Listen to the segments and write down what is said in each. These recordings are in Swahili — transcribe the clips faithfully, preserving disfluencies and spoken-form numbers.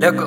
Lego.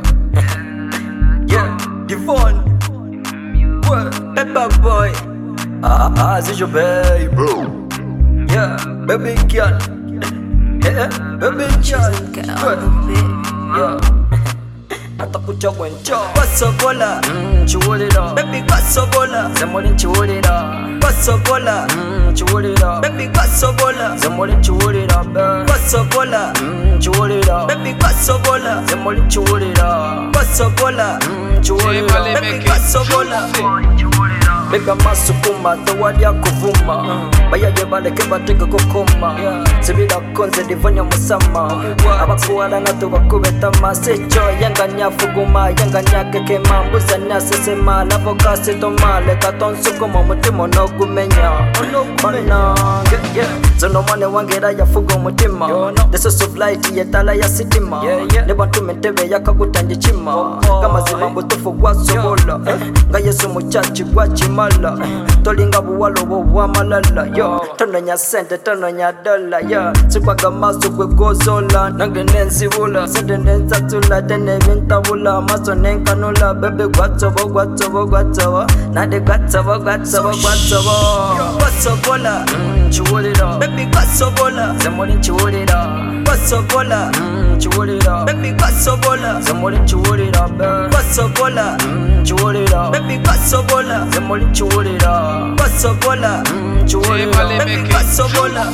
Yeah, Devon. What? Pepper boy. Ah, ah, c'est your baby, bro. Yeah, baby girl. Yeah, baby girl. What? Yeah. Atakucha wencho. What's up, bola? Mmm, chiwolera. Baby, what's up, bola? Zamori chiwolera. What's up, bola? Mmm, chiwolera. Baby, what's up, bola? Zamori chiwolera. What's up, bola? Mmm, chiwolera. Baby, what's up, bola? Zamori chiwolera. What's up, bola? Mmm, chiwolera. Baby, what's up, bola? Bega masukuma tawali kuvuma bayaje baleke bateke kokoma sibira konze divanya musama abakuwala nato bakubeta masecho yanga nyafuguma yanga nyakeke mambuza nasesema lavokasi tomale katonsuko mu mutima no gumenya ona zono mwane wangera yafuga umutima the source of light yetala ya sitima ne bantu mentebe yakagutanje chima kama zimambo tufugwa sobola nga Yesu muchachi gwachi mala tolinga buwalo bwa malala yo tononya sente tononya dollar yo sikwaga maso kwe gozola nange nenzibula sente nenzatula tene bintabula maso nenkanula bebe gwatsobo gwatsobo gwatsobo nade gwatsobo gwatsobo gwatsobo gwatsobola chiwolera baby gwatsobola zamori chiwolera gwatsobola chiwolera baby gwatsobola zamori chiwolera gwatsobola chiwolera baby gwatsobola zamori chiwolera gwatsobola chiwolera baby gwatsobola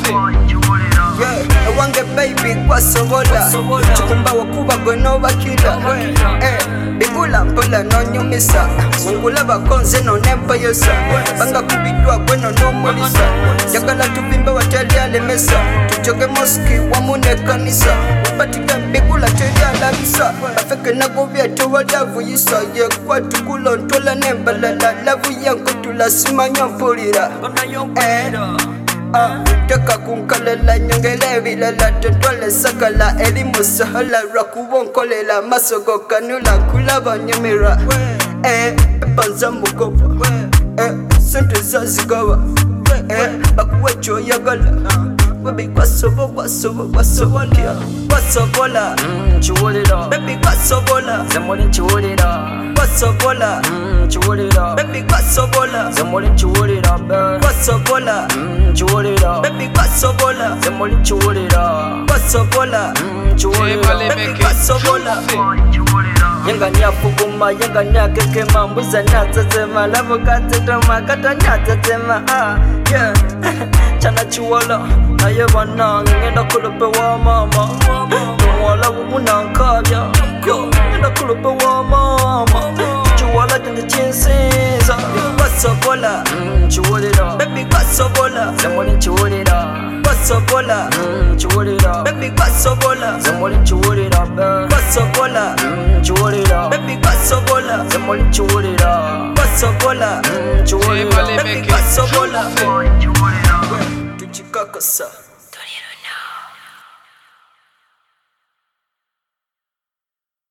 yeah wange baby gwatsobola chikumba wakuba gono bakira eh bigula mpola no nyumisa ngula bakonze no nempa yosa banga kubidwa gweno no molisa yakala tupimba watali ale mesa tujoge moski wamune kanisa batika bigula teria la misa afeke nagovya to wadavu yisa ye kwa tukulo ntola nembala la lavu yanko tulasimanya mpolira eh ah taka kunkalela nyongele bilala tondole sakala elimu sahala rakubonkolela masogo kanula kulaba nyemera eh panza mukopa eh sente zazigawa eh bakwecho yagala baby kwasobo kwasobo kwasobo dia kwasobola chiwolera baby kwasobola zamori chiwolera kwasobola chiwolera baby kwasobola zamori chiwolera kwasobola chiwolera baby kwasobola zamori chiwolera kwasobola chiwolera baby kwasobola yanga nyafuguma yanga nyakeke mambuza natsema lavokate toma kata natsema ah yeah chana chiwola naye bana ngenda kulope wa mama wala umunankabya ngenda kulope wa mama chiwola tende chinsinza kwasobola chiwolera baby kwasobola zamori chiwolera kwasobola chiwolera baby kwasobola zamori chiwolera kwasobola chiwolera baby kwasobola zamori chiwolera kwasobola chiwolera baby kwasobola tuchikakasa